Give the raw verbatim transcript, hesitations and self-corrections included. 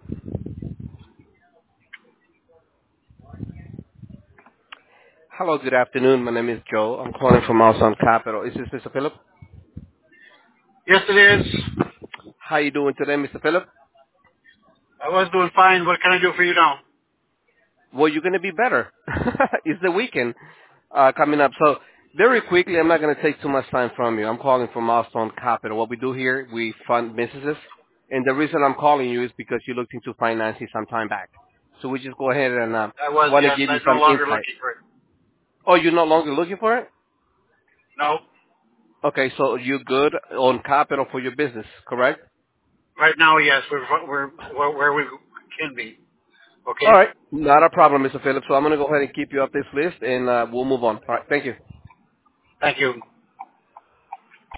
Hello, good afternoon. My name is Joe. I'm calling from Milestone Capital. Is this Mister Phillip? Yes, it is. How you doing today, Mister Phillip? I was doing fine. What can I do for you now? Well, you're going to be better. It's the weekend uh, coming up. So very quickly, I'm not going to take too much time from you. I'm calling from Milestone Capital. What we do here, we fund businesses. And the reason I'm calling you is because you looked into financing some time back. So we just go ahead and uh, I was, want to yes. give you I'm no some longer insight. looking for it. Oh, you're no longer looking for it? No. Okay, so you're good on capital for your business, correct? Right now, yes. We're, we're, we're where we can be. All Okay? right. Not a problem, Mister Phillips. So I'm going to go ahead and keep you up this list, and uh, we'll move on. All right. Thank you. Thank you.